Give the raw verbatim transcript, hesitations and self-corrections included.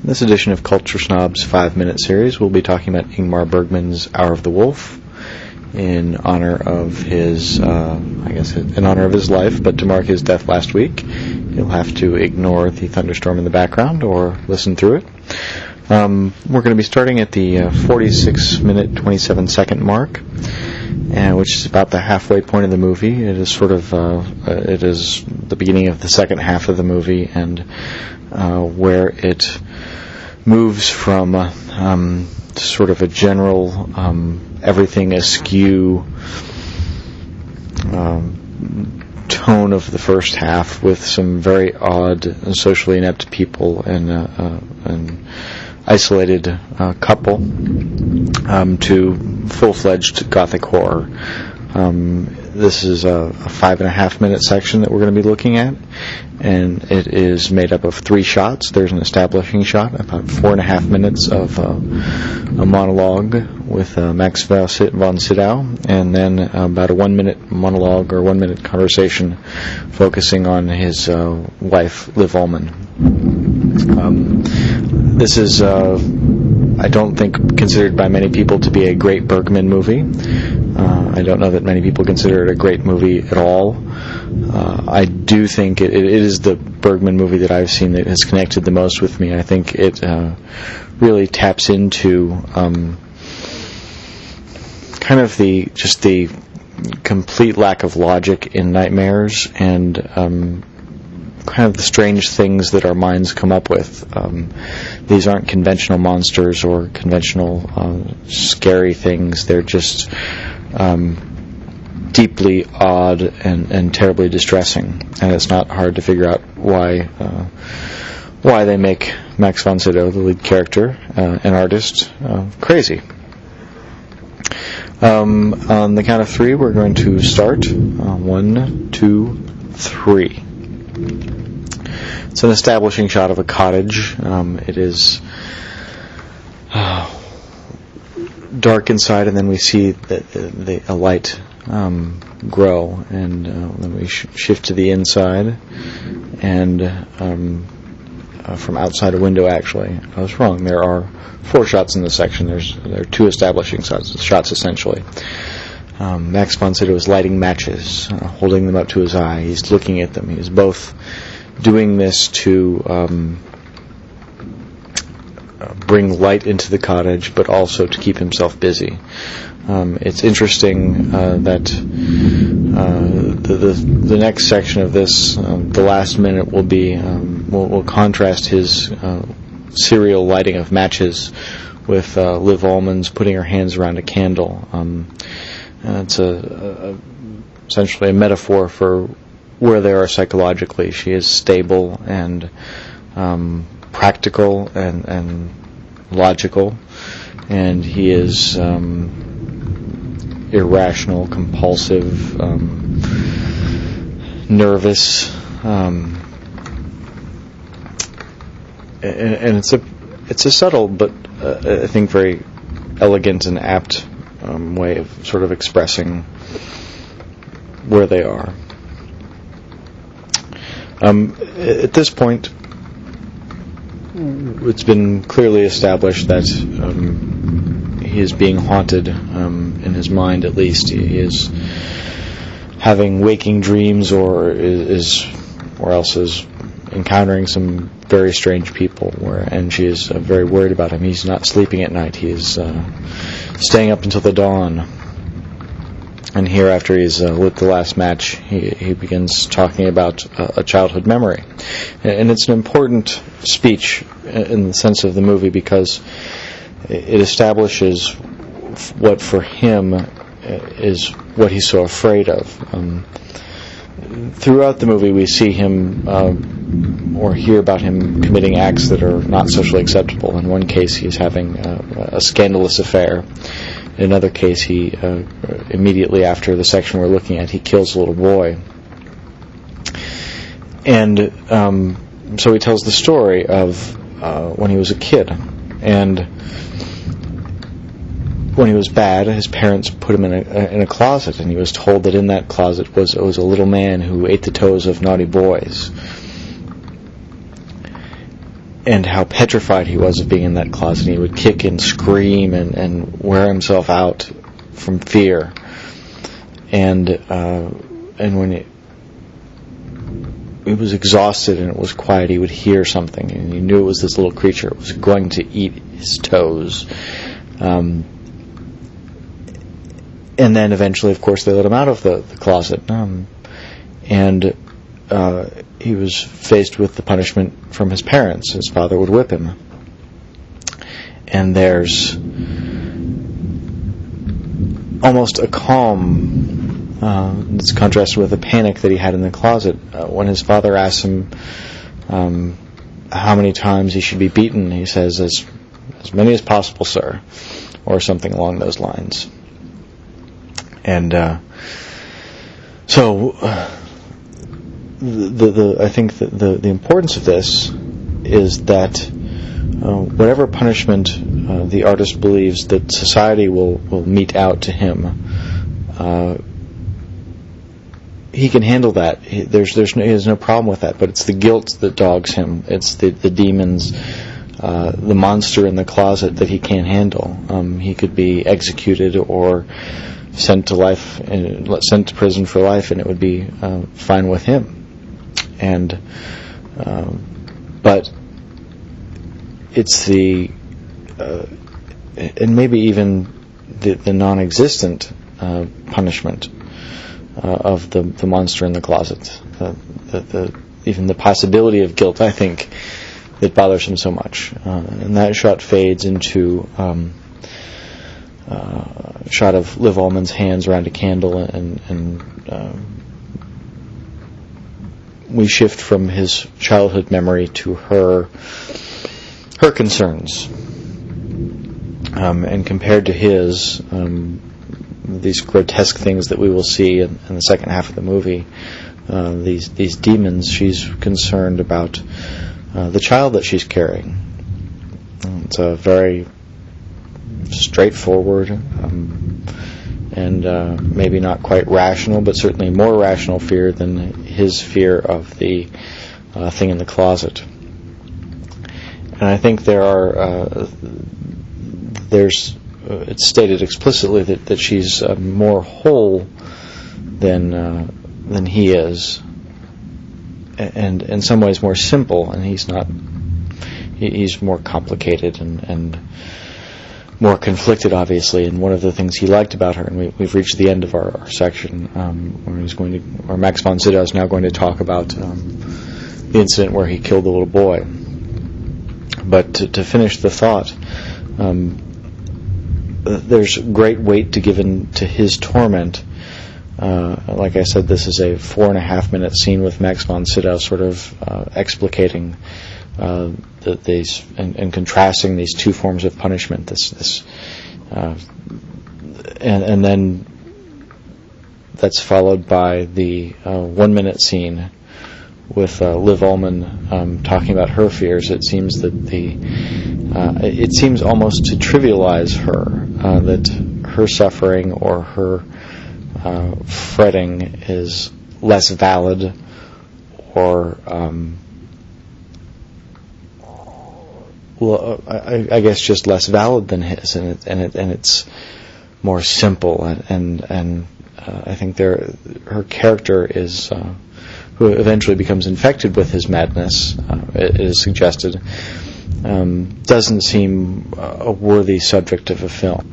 In this edition of Culture Snob's five-minute series, we'll be talking about Ingmar Bergman's Hour of the Wolf in honor of his, uh, I guess, in honor of his life, but to mark his death last week. You'll have to ignore the thunderstorm in the background or listen through it. Um, we're going to be starting at the uh, forty-six minute, twenty-seven second mark, and which is about the halfway point of the movie. It is sort of, uh, it is the beginning of the second half of the movie, and uh, where it moves from uh, um, sort of a general um, everything askew um, tone of the first half, with some very odd and socially inept people and uh, uh, an isolated uh, couple, um, to full-fledged gothic horror. Um, this is a, a five and a half minute section that we're going to be looking at, and it is made up of three shots. There's an establishing shot, about four and a half minutes of uh, a monologue with uh, Max von Sydow, and then uh, about a one minute monologue or one minute conversation focusing on his uh, wife, Liv Ullmann. Um, this is, uh, I don't think, considered by many people to be a great Bergman movie. Uh, I don't know that many people consider it a great movie at all. Uh, I do think it, it is the Bergman movie that I've seen that has connected the most with me. I think it uh, really taps into um, kind of the just the complete lack of logic in nightmares, and um, kind of the strange things that our minds come up with. Um, these aren't conventional monsters or conventional uh, scary things. They're just um, deeply odd and, and terribly distressing, and it's not hard to figure out why uh, why they make Max von Sydow, the lead character, uh, an artist, uh, crazy. Um, on the count of three, we're going to start. Uh, one, two, three. It's an establishing shot of a cottage. Um, it is uh, dark inside, and then we see the, the, a light um, grow, and uh, then we sh- shift to the inside, and um, uh, from outside a window. Actually, I was wrong. There are four shots in this section. There's there are two establishing shots, shots essentially. Um, Max von Sydow is lighting matches, uh, holding them up to his eye. He's looking at them. He's both doing this to um, uh, bring light into the cottage, but also to keep himself busy. Um, it's interesting uh, that uh, the, the the next section of this, um, the last minute, will be um, will, will contrast his uh, serial lighting of matches with uh, Liv Ullmann's putting her hands around a candle. Um, uh, it's a, a essentially a metaphor for where they are psychologically. She is stable and um, practical and, and logical, and he is um, irrational, compulsive, um, nervous, um, and, and it's a it's a subtle but uh, I think very elegant and apt um, way of sort of expressing where they are. Um, at this point, it's been clearly established that um, he is being haunted, um, in his mind at least. He is having waking dreams, or is, or else is encountering some very strange people, where, and she is uh, very worried about him. He's not sleeping at night. He is uh, staying up until the dawn. And here, after he's uh, lit the last match, he, he begins talking about uh, a childhood memory. And it's an important speech in the sense of the movie, because it establishes what for him is what he's so afraid of. Um, throughout the movie, we see him um, or hear about him committing acts that are not socially acceptable. In one case, he's having uh, a scandalous affair. In another case, he uh, immediately after the section we're looking at, he kills a little boy. And um, so he tells the story of uh, when he was a kid. And when he was bad, his parents put him in a, in a closet, and he was told that in that closet was, was a little man who ate the toes of naughty boys. and how petrified he was of being in that closet. He would kick and scream and, and wear himself out from fear. And uh, and when it, he was exhausted and it was quiet, he would hear something, and he knew it was this little creature. It was going to eat his toes. Um, and then eventually, of course, they let him out of the, the closet. Um, and uh, he was faced with the punishment from his parents. His father would whip him. And there's almost a calm uh, that's contrasted with the panic that he had in the closet. Uh, when his father asks him um, how many times he should be beaten, he says, as, as many as possible, sir, or something along those lines. And uh, so uh, the, the I think that the, the importance of this is that uh, whatever punishment uh, the artist believes that society will, will mete out to him, uh, he can handle that. He, there's there's no, he has no problem with that. But it's the guilt that dogs him. It's the the demons, uh, the monster in the closet that he can't handle. Um, he could be executed or sent to life, uh, sent to prison for life, and it would be uh, fine with him. And um, but it's the uh, and maybe even the, the non-existent uh, punishment uh, of the the monster in the closet. Uh, the, the even the possibility of guilt, I think, that bothers him so much, uh, and that shot fades into. Um, Uh, shot of Liv Ullmann's hands around a candle, and, and uh, we shift from his childhood memory to her her concerns. Um, and compared to his, um, these grotesque things that we will see in, in the second half of the movie, uh, these these demons, she's concerned about uh, the child that she's carrying. It's a very straightforward um, and uh, maybe not quite rational, but certainly more rational fear than his fear of the uh, thing in the closet. And I think there are uh, there's uh, it's stated explicitly that, that she's uh, more whole than uh, than he is, and in some ways more simple, and he's not. He, he's more complicated and and more conflicted, obviously. And one of the things he liked about her, and we, we've reached the end of our, our section, um, where he's going to, or Max von Sydow is now going to talk about um, the incident where he killed the little boy. But to, to finish the thought, um, there's great weight to given to his torment. Uh, like I said, this is a four and a half minute scene with Max von Sydow sort of uh, explicating Uh, the, these and, and contrasting these two forms of punishment. This, this, uh, and, and then that's followed by the uh, one-minute scene with uh, Liv Ullmann um, talking about her fears. It seems that the uh, it seems almost to trivialize her, uh, that her suffering or her uh, fretting is less valid or um, Well, I, I guess just less valid than his, and it, and it, and it's more simple, and and, and uh, I think there, her character is, uh, who eventually becomes infected with his madness, uh, it is suggested, um, doesn't seem a worthy subject of a film.